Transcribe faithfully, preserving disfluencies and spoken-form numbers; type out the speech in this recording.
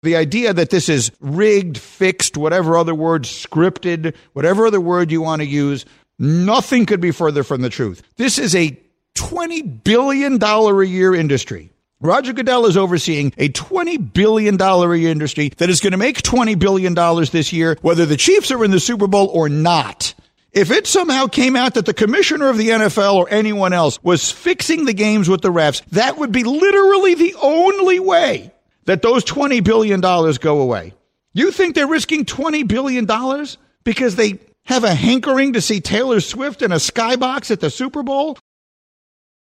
The idea that this is rigged, fixed, whatever other word, scripted, whatever other word you want to use, nothing could be further from the truth. This is a twenty billion dollars a year industry. Roger Goodell is overseeing a twenty billion dollars a year industry that is going to make twenty billion dollars this year, whether the Chiefs are in the Super Bowl or not. If it somehow came out that the commissioner of the N F L or anyone else was fixing the games with the refs, that would be literally the only way that those twenty billion dollars go away. You think they're risking twenty billion dollars because they have a hankering to see Taylor Swift in a skybox at the Super Bowl?